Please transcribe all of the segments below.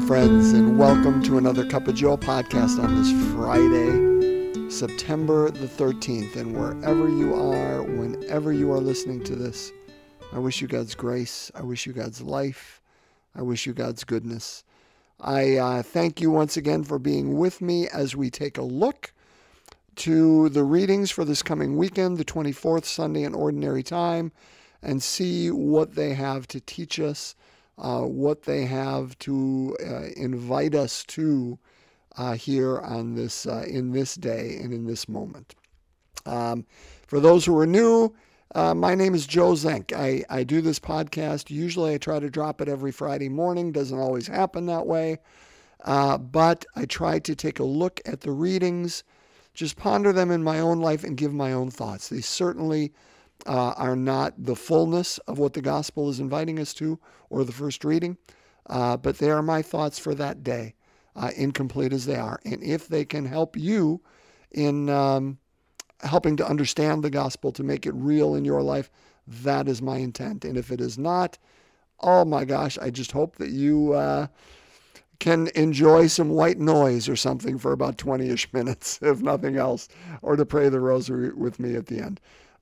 friends, and welcome to another Cup of Joe podcast on this Friday, September the 13th. And wherever you are, whenever you are listening to this, I wish you God's grace. I wish you God's life. I wish you God's goodness. I thank you once again for being with me as we take a look to the readings for this coming weekend, the 24th Sunday in Ordinary Time, and see what they have to teach us, what they have to invite us to here on this in this day and in this moment. For those who are new, my name is Joe Zenk. I do this podcast. Usually I try to drop it every Friday morning. Doesn't always happen that way. But I try to take a look at the readings, just ponder them in my own life and give my own thoughts. They certainly are not the fullness of what the gospel is inviting us to or the first reading, but they are my thoughts for that day, incomplete as they are. And if they can help you in helping to understand the gospel, to make it real in your life, that is my intent. And if it is not, oh my gosh, I just hope that you can enjoy some white noise or something for about 20-ish minutes, if nothing else, or to pray the rosary with me at the end.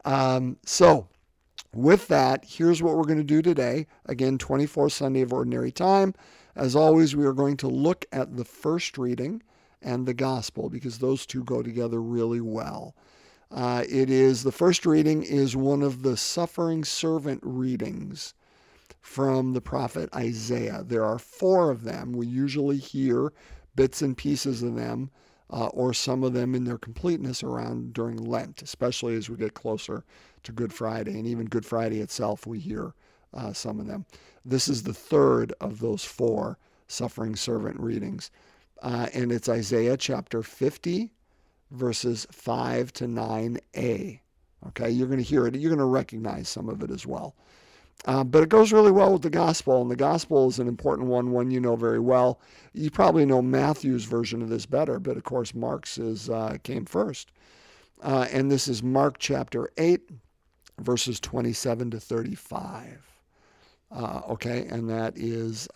So with that, here's what we're going to do today. Again, 24th Sunday of Ordinary Time. As always, we are going to look at the first reading and the gospel, because those two go together really well. The first reading is one of the suffering servant readings from the prophet Isaiah. There are 4 of them. We usually hear bits and pieces of them, or some of them in their completeness around during Lent, especially as we get closer to Good Friday. And even Good Friday itself, we hear some of them. This is the third of those 4 suffering servant readings. And it's Isaiah chapter 50, verses 5 to 9a. Okay, you're going to hear it. You're going to recognize some of it as well. But it goes really well with the gospel, and the gospel is an important one you know very well. You probably know Matthew's version of this better, but of course Mark's came first. And this is Mark chapter 8, verses 27 to 35. Okay, and that is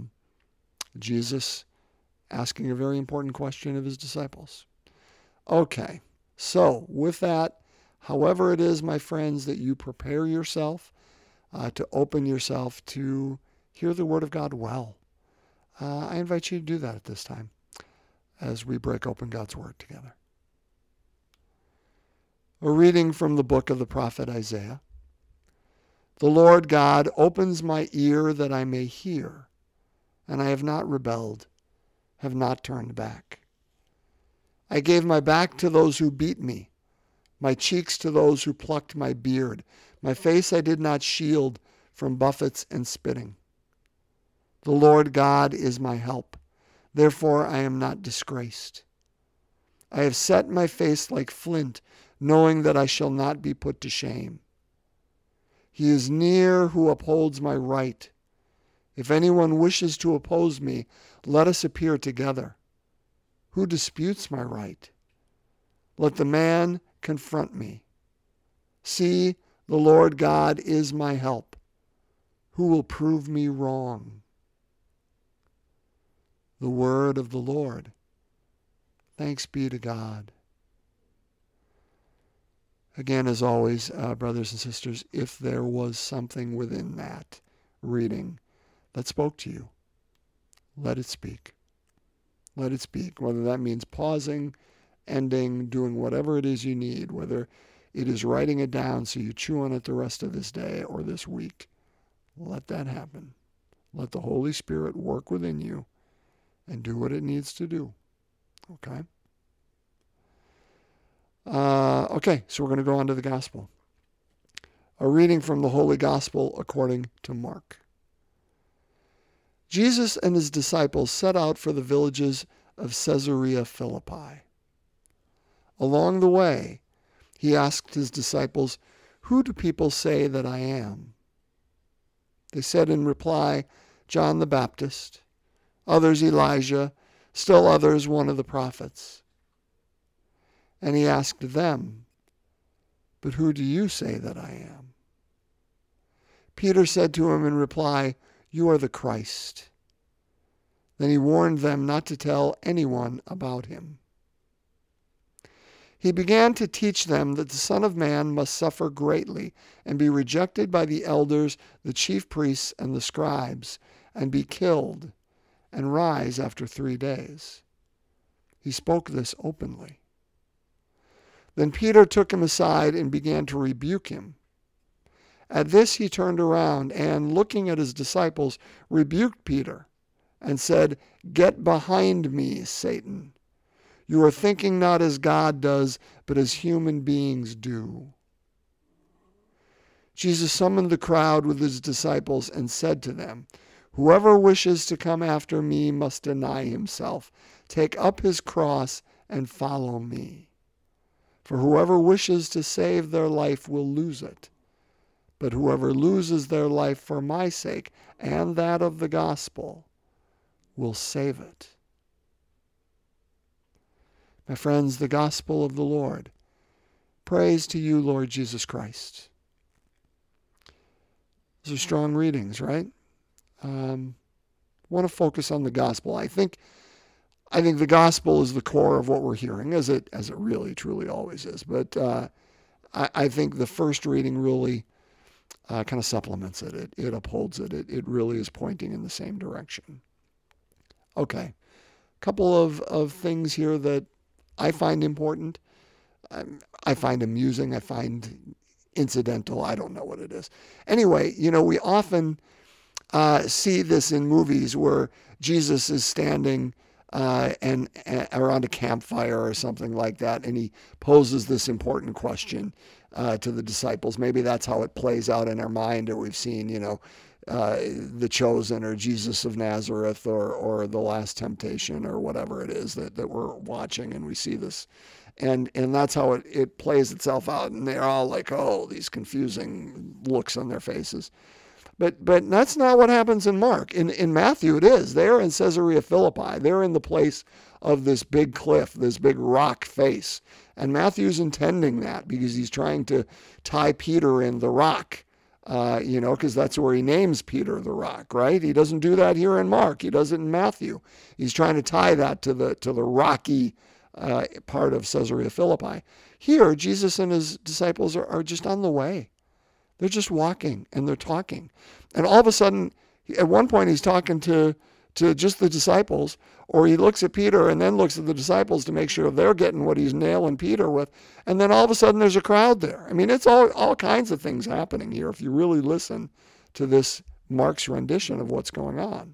Jesus asking a very important question of his disciples. Okay, so with that, however it is, my friends, that you prepare yourself to open yourself to hear the Word of God well, I invite you to do that at this time as we break open God's Word together. A reading from the book of the prophet Isaiah. The Lord God opens my ear that I may hear, and I have not rebelled, have not turned back. I gave my back to those who beat me, my cheeks to those who plucked my beard. My face I did not shield from buffets and spitting. The Lord God is my help. Therefore I am not disgraced. I have set my face like flint, knowing that I shall not be put to shame. He is near who upholds my right. If anyone wishes to oppose me, let us appear together. Who disputes my right? Let the man confront me. See, the Lord God is my help. Who will prove me wrong? The word of the Lord. Thanks be to God. Again, as always, brothers and sisters, if there was something within that reading that spoke to you, let it speak. Let it speak, whether that means pausing, ending, doing whatever it is you need, whether it is writing it down so you chew on it the rest of this day or this week. Let that happen. Let the Holy Spirit work within you and do what it needs to do. Okay? Okay, so we're going to go on to the gospel. A reading from the Holy Gospel according to Mark. Jesus and his disciples set out for the villages of Caesarea Philippi. Along the way, he asked his disciples, "Who do people say that I am?" They said in reply, "John the Baptist, others Elijah, still others one of the prophets." And he asked them, "But who do you say that I am?" Peter said to him in reply, "You are the Christ." Then he warned them not to tell anyone about him. He began to teach them that the Son of Man must suffer greatly and be rejected by the elders, the chief priests, and the scribes, and be killed, and rise after 3 days. He spoke this openly. Then Peter took him aside and began to rebuke him. At this he turned around and, looking at his disciples, rebuked Peter and said, "Get behind me, Satan. You are thinking not as God does, but as human beings do." Jesus summoned the crowd with his disciples and said to them, "Whoever wishes to come after me must deny himself, take up his cross, and follow me. For whoever wishes to save their life will lose it. But whoever loses their life for my sake and that of the gospel will save it." My friends, the gospel of the Lord. Praise to you, Lord Jesus Christ. Those are strong readings, right? Want to focus on the gospel. I think the gospel is the core of what we're hearing, as it really truly always is. But I think the first reading really kind of supplements it. It upholds it. It really is pointing in the same direction. Okay, a couple of things here that I find important. I find amusing. I find incidental. I don't know what it is. Anyway, we often see this in movies where Jesus is standing and around a campfire or something like that, and he poses this important question to the disciples. Maybe that's how it plays out in our mind, or we've seen, The Chosen or Jesus of Nazareth or The Last Temptation or whatever it is that we're watching, and we see this. And that's how it plays itself out, and they're all like, oh, these confusing looks on their faces. But that's not what happens in Mark. In Matthew, it is. They're in Caesarea Philippi. They're in the place of this big cliff, this big rock face. And Matthew's intending that because he's trying to tie Peter in the rock, because that's where he names Peter the rock, right? He doesn't do that here in Mark. He does it in Matthew. He's trying to tie that to the rocky part of Caesarea Philippi. Here, Jesus and his disciples are just on the way. They're just walking and they're talking. And all of a sudden, at one point, he's talking to just the disciples, or he looks at Peter and then looks at the disciples to make sure they're getting what he's nailing Peter with. And then all of a sudden, there's a crowd there. I mean, it's all kinds of things happening here if you really listen to this Mark's rendition of what's going on.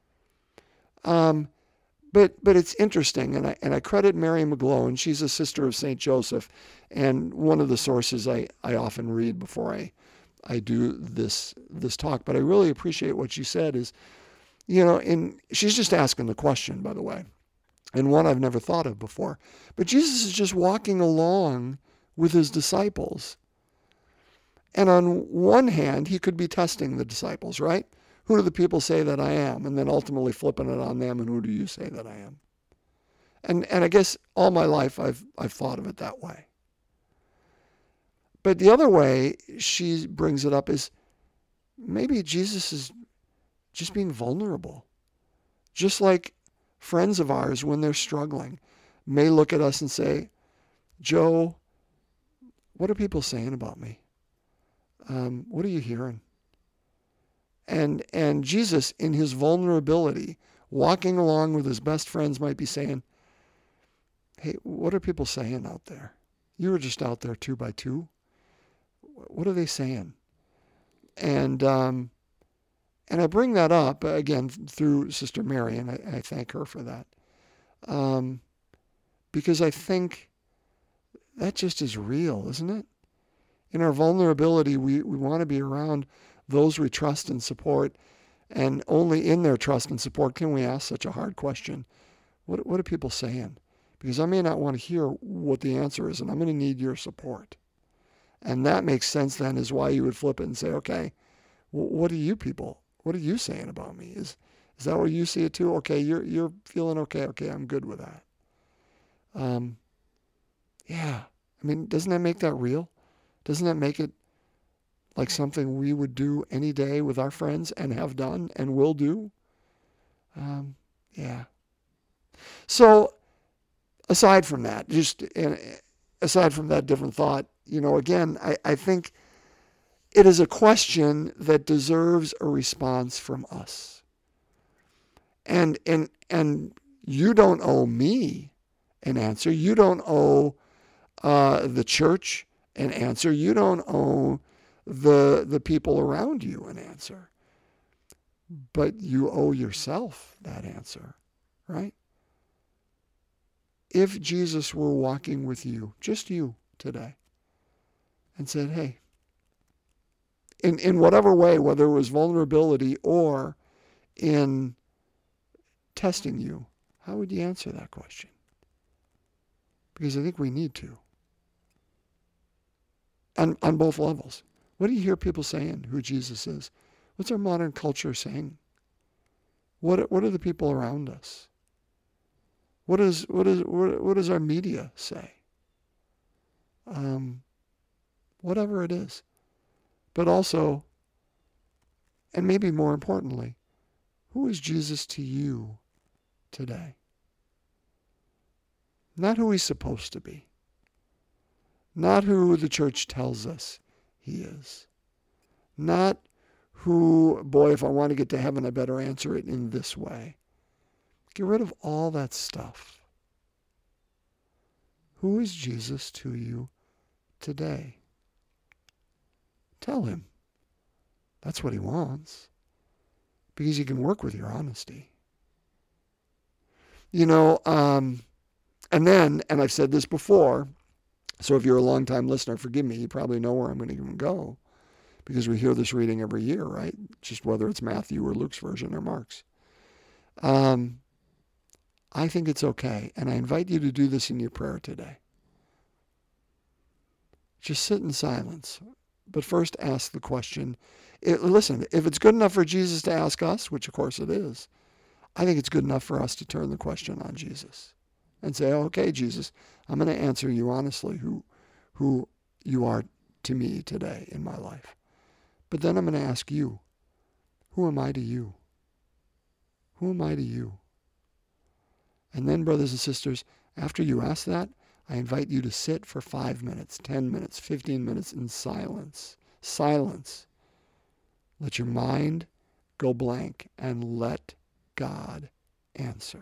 But it's interesting, and I credit Mary McGlone. She's a sister of St. Joseph, and one of the sources I often read before I do this talk. But I really appreciate what she said is, and she's just asking the question, by the way, and one I've never thought of before. But Jesus is just walking along with his disciples. And on one hand, he could be testing the disciples, right? Who do the people say that I am? And then ultimately flipping it on them, and who do you say that I am? And I guess all my life I've thought of it that way. But the other way she brings it up is maybe Jesus is just being vulnerable. Just like friends of ours, when they're struggling, may look at us and say, "Joe, what are people saying about me? What are you hearing?" And Jesus, in his vulnerability, walking along with his best friends, might be saying, "Hey, what are people saying out there? You were just out there 2 by 2. What are they saying?" And I bring that up, again, through Sister Mary, and I thank her for that. Because I think that just is real, isn't it? In our vulnerability, we want to be around those we trust and support, and only in their trust and support can we ask such a hard question. What are people saying? Because I may not want to hear what the answer is, and I'm going to need your support. And that makes sense then, is why you would flip it and say, okay, what are you saying about me? Is that where you see it too? Okay, you're feeling okay. Okay, I'm good with that. Yeah, I mean, doesn't that make that real? Doesn't that make it like something we would do any day with our friends and have done and will do? Yeah. So aside from that, aside from that different thought, again, I think it is a question that deserves a response from us. And you don't owe me an answer. You don't owe the church an answer. You don't owe the people around you an answer. But you owe yourself that answer, right? If Jesus were walking with you, just you today, and said, hey, in whatever way, whether it was vulnerability or in testing you, how would you answer that question? Because I think we need to. On both levels. What do you hear people saying who Jesus is? What's our modern culture saying? What are the people around us? What does our media say? Whatever it is. But also, and maybe more importantly, who is Jesus to you today? Not who he's supposed to be. Not who the church tells us he is. Not who, boy, if I want to get to heaven, I better answer it in this way. Get rid of all that stuff. Who is Jesus to you today? Tell him. That's what he wants. Because he can work with your honesty. And I've said this before, so if you're a long-time listener, forgive me, you probably know where I'm going to go. Because we hear this reading every year, right? Just whether it's Matthew or Luke's version or Mark's. I think it's okay, and I invite you to do this in your prayer today. Just sit in silence, but first ask the question. Listen, if it's good enough for Jesus to ask us, which of course it is, I think it's good enough for us to turn the question on Jesus and say, okay, Jesus, I'm going to answer you honestly who you are to me today in my life. But then I'm going to ask you, who am I to you? Who am I to you? And then, brothers and sisters, after you ask that, I invite you to sit for 5 minutes, 10 minutes, 15 minutes in silence. Silence. Let your mind go blank and let God answer.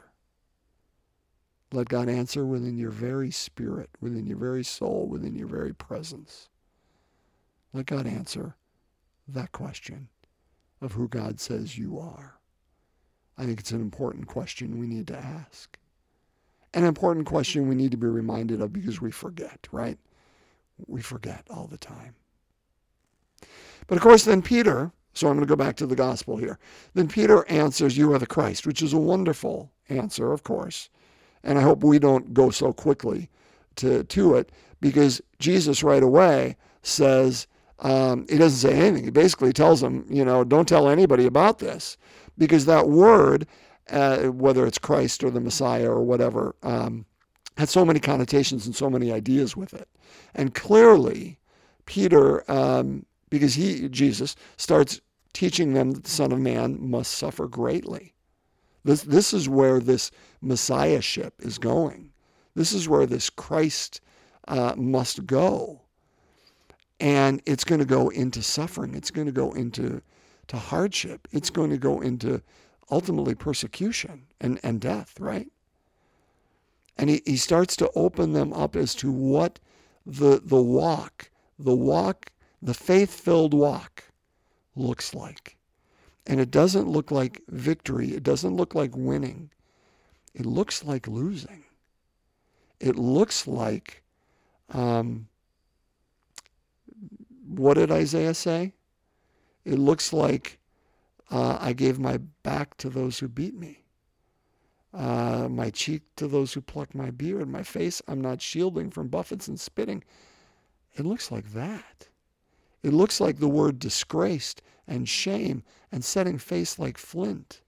Let God answer within your very spirit, within your very soul, within your very presence. Let God answer that question of who God says you are. I think it's an important question we need to ask. An important question we need to be reminded of because we forget, right? We forget all the time. But of course, then Peter, so I'm going to go back to the gospel here. Then Peter answers, you are the Christ, which is a wonderful answer, of course. And I hope we don't go so quickly to it, because Jesus right away says, he doesn't say anything. He basically tells them, don't tell anybody about this, because that word, whether it's Christ or the Messiah or whatever, had so many connotations and so many ideas with it. And clearly, Peter, because Jesus starts teaching them that the Son of Man must suffer greatly. This is where this Messiahship is going. This is where this Christ must go. And it's going to go into suffering. It's going to go into hardship. It's going to go into ultimately persecution and death, right? And he starts to open them up as to what the faith-filled walk looks like. And it doesn't look like victory. It doesn't look like winning. It looks like losing. It looks like, what did Isaiah say? It looks like I gave my back to those who beat me, my cheek to those who plucked my beard, my face I'm not shielding from buffets and spitting. It looks like that. It looks like the word disgraced and shame and setting face like flint.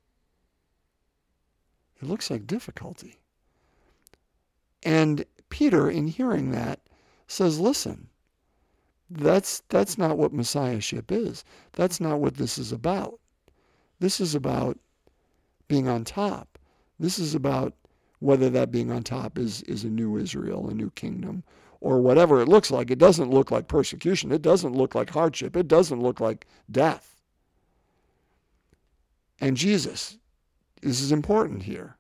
It looks like difficulty. And Peter, in hearing that, says, listen, that's not what Messiahship is. That's not what this is about. This is about being on top. This is about whether that being on top is a new Israel, a new kingdom, or whatever it looks like. It doesn't look like persecution. It doesn't look like hardship. It doesn't look like death. And Jesus, this is important here.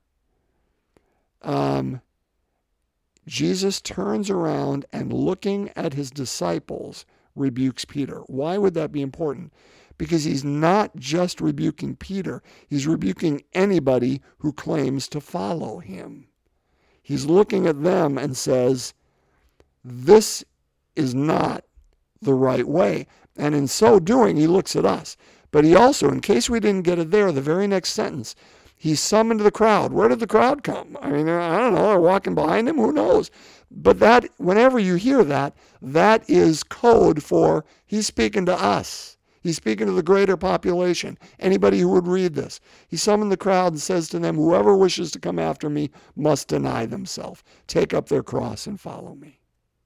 Jesus turns around and, looking at his disciples, rebukes Peter. Why would that be important? Because he's not just rebuking Peter. He's rebuking anybody who claims to follow him. He's looking at them and says, this is not the right way. And in so doing, he looks at us. But he also, in case we didn't get it there, the very next sentence, he summoned the crowd. Where did the crowd come? I mean, I don't know. They're walking behind him. Who knows? But that, whenever you hear that, that is code for he's speaking to us. He's speaking to the greater population, anybody who would read this. He summoned the crowd and says to them, whoever wishes to come after me must deny themselves, take up their cross and follow me.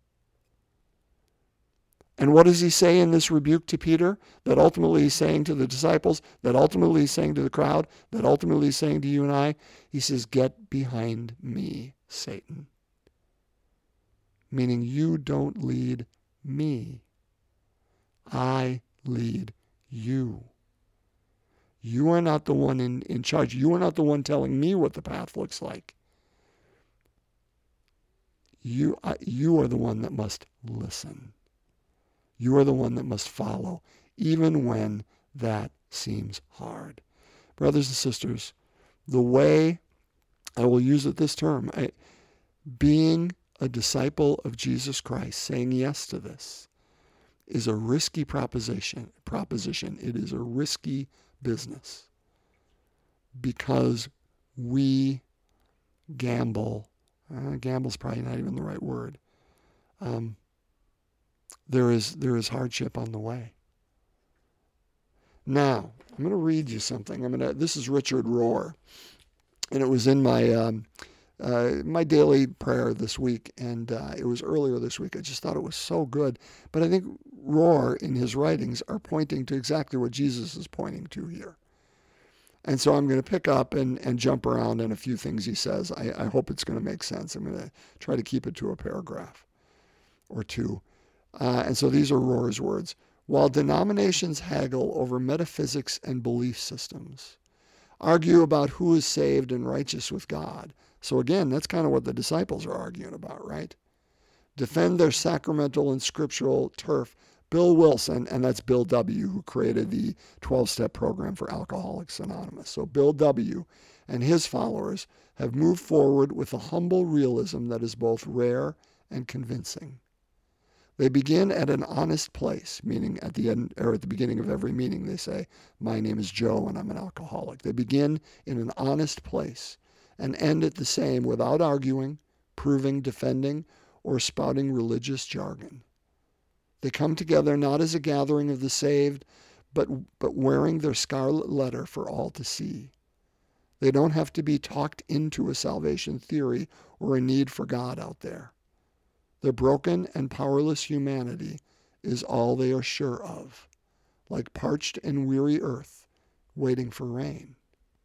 And what does he say in this rebuke to Peter? That ultimately he's saying to the disciples, that ultimately he's saying to the crowd, that ultimately he's saying to you and I? He says, get behind me, Satan. Meaning you don't lead me. I lead you. You are not the one in charge. You are not the one telling me what the path looks like. You are the one that must listen. You are the one that must follow, even when that seems hard. Brothers and sisters, the way, I will use it this term, being a disciple of Jesus Christ, saying yes to this, is a risky proposition. It is a risky business because we gamble. Gamble's probably not even the right word. There is hardship on the way. Now, I'm going to read you something. This is Richard Rohr, and it was in my my daily prayer this week, and it was earlier this week. I just thought it was so good. But I think Rohr, in his writings, are pointing to exactly what Jesus is pointing to here. And so I'm going to pick up and jump around in a few things he says. I hope it's going to make sense. I'm going to try to keep it to a paragraph or two. And so these are Rohr's words. While denominations haggle over metaphysics and belief systems, argue about who is saved and righteous with God. So again, that's kind of what the disciples are arguing about, right? Defend their sacramental and scriptural turf. Bill Wilson, and that's Bill W., who created the 12-step program for Alcoholics Anonymous. So Bill W. and his followers have moved forward with a humble realism that is both rare and convincing. They begin at an honest place, meaning at the end or at the beginning of every meeting they say, my name is Joe and I'm an alcoholic. They begin in an honest place and end at the same without arguing, proving, defending, or spouting religious jargon. They come together not as a gathering of the saved, but wearing their scarlet letter for all to see. They don't have to be talked into a salvation theory or a need for God out there. Their broken and powerless humanity is all they are sure of, like parched and weary earth waiting for rain.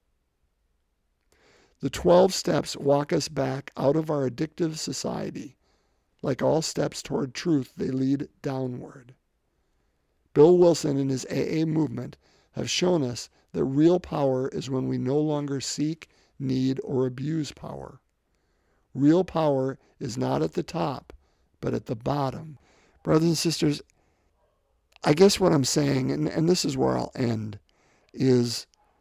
The 12 steps walk us back out of our addictive society. Like all steps toward truth, they lead downward. Bill Wilson and his AA movement have shown us that real power is when we no longer seek, need, or abuse power. Real power is not at the top, but at the bottom. Brothers and sisters, I guess what I'm saying, and this is where I'll end, is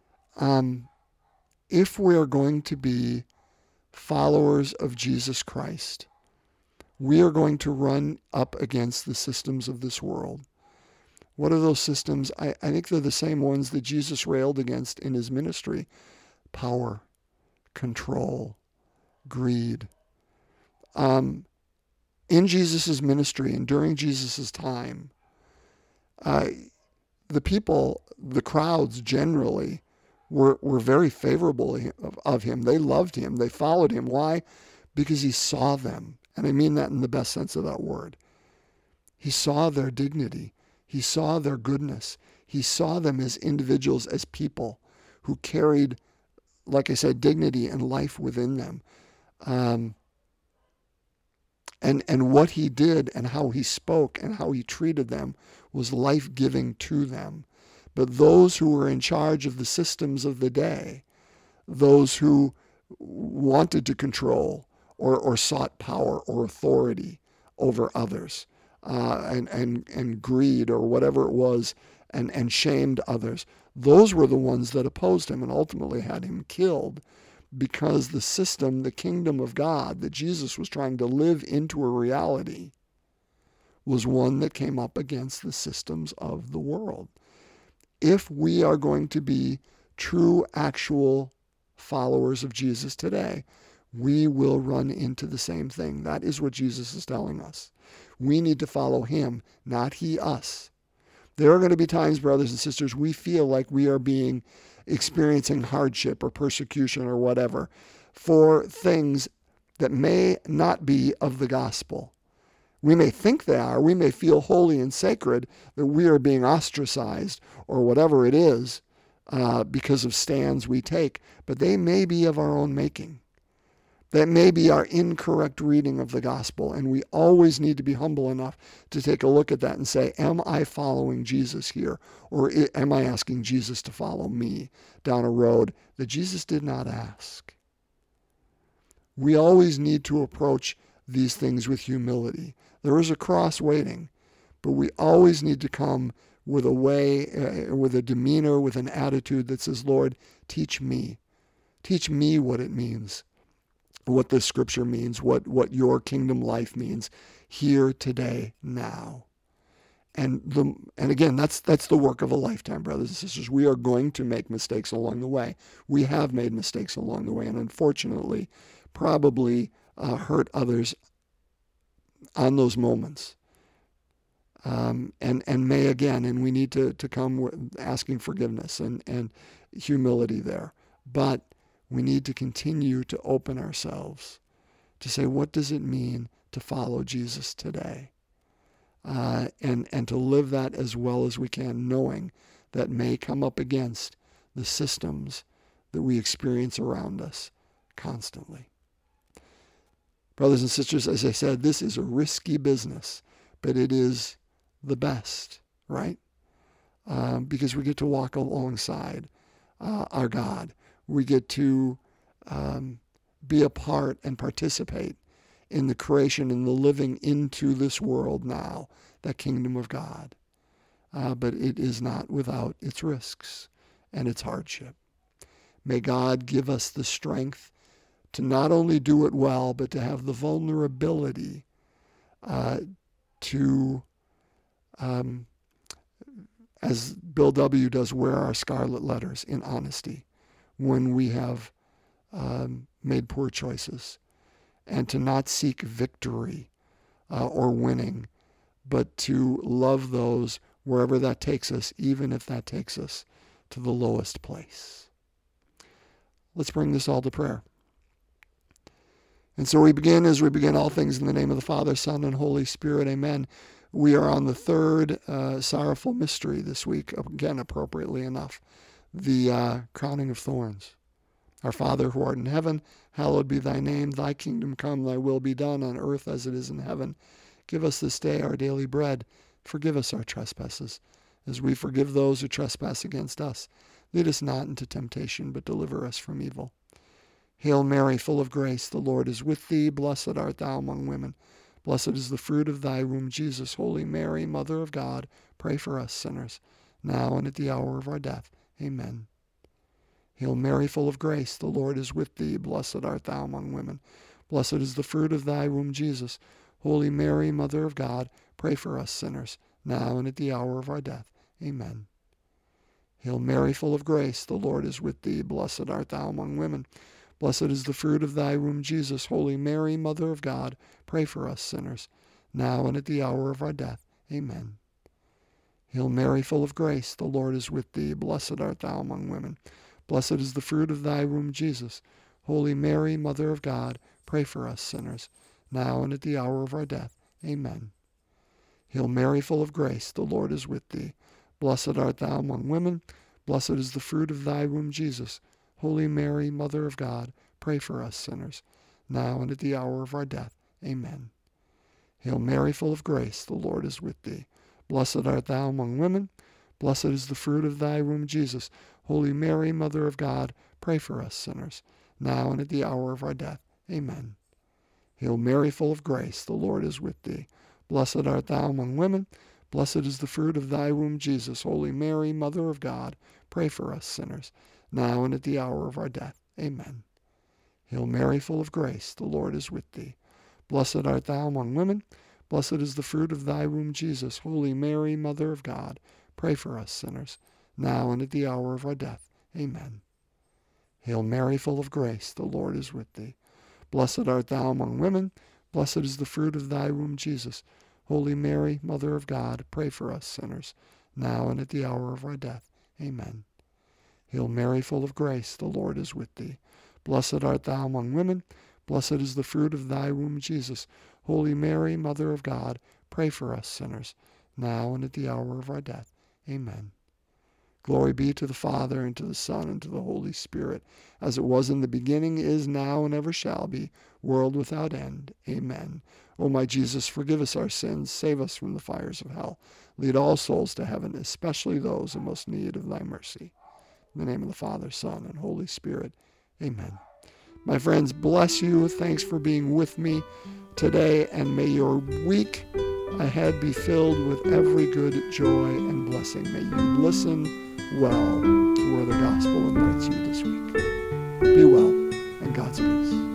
if we are going to be followers of Jesus Christ, we are going to run up against the systems of this world. What are those systems? I think they're the same ones that Jesus railed against in his ministry. Power, control, greed. In Jesus' ministry and during Jesus' time, the people, the crowds generally, were very favorable of him. They loved him. They followed him. Why? Because he saw them. And I mean that in the best sense of that word. He saw their dignity. He saw their goodness. He saw them as individuals, as people who carried like I said, dignity and life within them. And what he did and how he spoke and how he treated them was life-giving to them. But those who were in charge of the systems of the day, those who wanted to control or sought power or authority over others, and greed or whatever it was, and shamed others, those were the ones that opposed him and ultimately had him killed, because the system, the kingdom of God that Jesus was trying to live into a reality, was one that came up against the systems of the world. If we are going to be true, actual followers of Jesus today, we will run into the same thing. That is what Jesus is telling us. We need to follow him, not he us. There are going to be times, brothers and sisters, we feel like we are experiencing hardship or persecution or whatever for things that may not be of the gospel. We may think they are. We may feel holy and sacred, that we are being ostracized or whatever it is because of stands we take, but they may be of our own making. That may be our incorrect reading of the gospel, and we always need to be humble enough to take a look at that and say, am I following Jesus here, or am I asking Jesus to follow me down a road that Jesus did not ask? We always need to approach these things with humility. There is a cross waiting, but we always need to come with a way, with a demeanor, with an attitude that says, Lord, teach me. Teach me what it means, what this scripture means, what your kingdom life means here, today, now. And again, that's the work of a lifetime, brothers and sisters. We are going to make mistakes along the way. We have made mistakes along the way, and unfortunately, probably hurt others on those moments. And may again, and we need to come asking forgiveness and humility there. But we need to continue to open ourselves to say, what does it mean to follow Jesus today? And to live that as well as we can, knowing that may come up against the systems that we experience around us constantly. Brothers and sisters, as I said, this is a risky business, but it is the best, right? Because we get to walk alongside our God. We get to be a part and participate in the creation and the living into this world now, that kingdom of God. But it is not without its risks and its hardship. May God give us the strength to not only do it well, but to have the vulnerability to, as Bill W. does, wear our scarlet letters in honesty when we have made poor choices, and to not seek victory or winning, but to love those wherever that takes us, even if that takes us to the lowest place. Let's bring this all to prayer. And so we begin, as we begin all things, in the name of the Father, Son, and Holy Spirit. Amen. We are on the third sorrowful mystery this week, again, appropriately enough, the crowning of thorns. Our Father, who art in heaven, hallowed be thy name. Thy kingdom come, thy will be done on earth as it is in heaven. Give us this day our daily bread. Forgive us our trespasses, as we forgive those who trespass against us. Lead us not into temptation, but deliver us from evil. Hail Mary, full of grace, the Lord is with thee. Blessed art thou among women. Blessed is the fruit of thy womb, Jesus. Holy Mary, Mother of God, pray for us sinners, now and at the hour of our death. Amen. Hail Mary, full of grace, the Lord is with thee. Blessed art thou among women. Blessed is the fruit of thy womb, Jesus. Holy Mary, Mother of God, pray for us sinners, now and at the hour of our death. Amen. Hail Mary, full of grace, the Lord is with thee. Blessed art thou among women. Blessed is the fruit of thy womb, Jesus. Holy Mary, Mother of God, pray for us sinners, now and at the hour of our death. Amen. Hail Mary, full of grace, the Lord is with thee. Blessed art thou among women. Blessed is the fruit of thy womb, Jesus. Holy Mary, Mother of God, pray for us sinners, now and at the hour of our death. Amen. Hail Mary, full of grace, the Lord is with thee. Blessed art thou among women. Blessed is the fruit of thy womb, Jesus. Holy Mary, Mother of God, pray for us sinners, now and at the hour of our death. Amen. Hail Mary, full of grace, the Lord is with thee. Blessed art thou among women. Blessed is the fruit of thy womb, Jesus. Holy Mary, Mother of God, pray for us sinners, now and at the hour of our death. Amen. Hail Mary, full of grace, the Lord is with thee. Blessed art thou among women. Blessed is the fruit of thy womb, Jesus. Holy Mary, Mother of God, pray for us sinners, now and at the hour of our death. Amen. Hail Mary, full of grace, the Lord is with thee. Blessed art thou among women. Blessed is the fruit of thy womb, Jesus. Holy Mary, Mother of God, pray for us sinners, now and at the hour of our death. Amen. Hail Mary, full of grace, the Lord is with thee. Blessed art thou among women. Blessed is the fruit of thy womb, Jesus. Holy Mary, Mother of God, pray for us sinners, now and at the hour of our death. Amen. Hail Mary, full of grace, the Lord is with thee. Blessed art thou among women. Blessed is the fruit of thy womb, Jesus. Holy Mary, Mother of God, pray for us sinners, now and at the hour of our death. Amen. Glory be to the Father, and to the Son, and to the Holy Spirit, as it was in the beginning, is now, and ever shall be, world without end. Amen. O my Jesus, forgive us our sins, save us from the fires of hell. Lead all souls to heaven, especially those in most need of thy mercy. In the name of the Father, Son, and Holy Spirit. Amen. My friends, bless you. Thanks for being with me today, and may your week ahead be filled with every good joy and blessing. May you listen well to where the gospel invites you this week. Be well, and God's peace.